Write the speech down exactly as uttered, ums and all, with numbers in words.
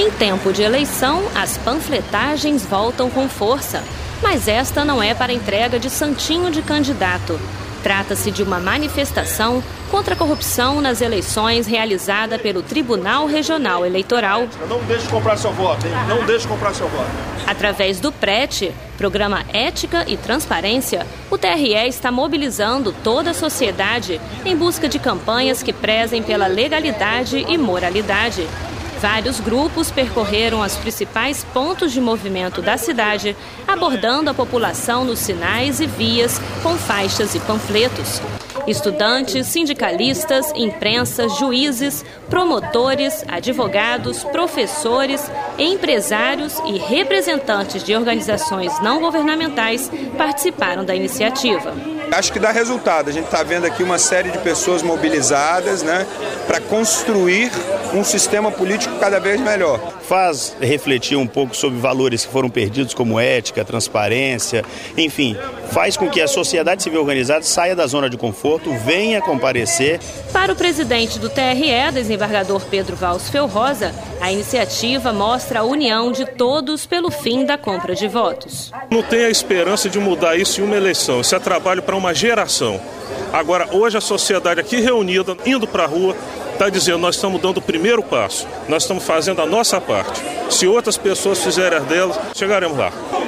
Em tempo de eleição, as panfletagens voltam com força. Mas esta não é para entrega de santinho de candidato. Trata-se de uma manifestação contra a corrupção nas eleições realizada pelo Tribunal Regional Eleitoral. Não deixe comprar seu voto, hein? Não deixe comprar seu voto. Através do PRET, Programa Ética e Transparência, o T R E está mobilizando toda a sociedade em busca de campanhas que prezem pela legalidade e moralidade. Vários grupos percorreram os principais pontos de movimento da cidade, abordando a população nos sinais e vias com faixas e panfletos. Estudantes, sindicalistas, imprensa, juízes, promotores, advogados, professores, empresários e representantes de organizações não governamentais participaram da iniciativa. Acho que dá resultado. A gente está vendo aqui uma série de pessoas mobilizadas, né, para construir um sistema político cada vez melhor. Faz refletir um pouco sobre valores que foram perdidos, como ética, transparência, enfim, faz com que a sociedade civil organizada saia da zona de conforto, venha comparecer. Para o presidente do T R E, desembargador Pedro Valls Felrosa, a iniciativa mostra a união de todos pelo fim da compra de votos. Não tem a esperança de mudar isso em uma eleição, isso é trabalho para uma geração. Agora, hoje a sociedade aqui reunida, indo para a rua, está dizendo, nós estamos dando o primeiro passo, nós estamos fazendo a nossa parte. Se outras pessoas fizerem as delas, chegaremos lá.